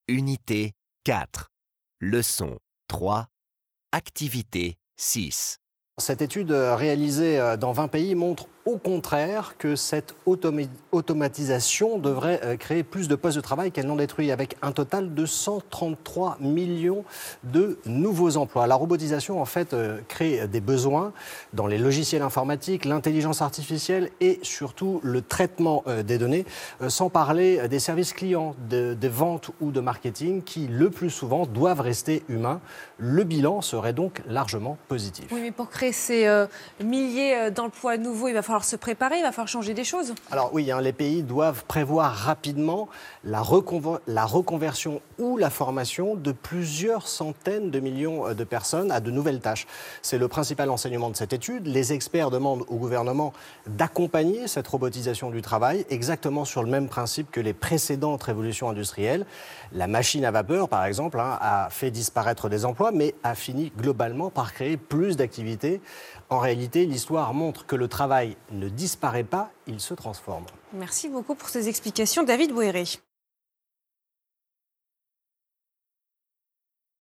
Unité 4. Leçon 3. Activité 6. Cette étude réalisée dans 20 pays montre au contraire que cette automatisation devrait créer plus de postes de travail qu'elle n'en détruit, avec un total de 133 millions de nouveaux emplois. La robotisation, en fait, crée des besoins dans les logiciels informatiques, l'intelligence artificielle et surtout le traitement des données, sans parler des services clients, des ventes ou de marketing qui, le plus souvent, doivent rester humains. Le bilan serait donc largement positif. Oui, mais pour créer ces milliers d'emplois nouveaux, il va falloir se préparer, il va falloir changer des choses. Alors oui, les pays doivent prévoir rapidement la reconversion ou la formation de plusieurs centaines de millions de personnes à de nouvelles tâches. C'est le principal enseignement de cette étude. Les experts demandent au gouvernement d'accompagner cette robotisation du travail, exactement sur le même principe que les précédentes révolutions industrielles. La machine à vapeur, par exemple, a fait disparaître des emplois, mais a fini globalement par créer plus d'activités. En réalité, l'histoire montre que le travail ne disparaît pas, il se transforme. Merci beaucoup pour ces explications, David Bouéré.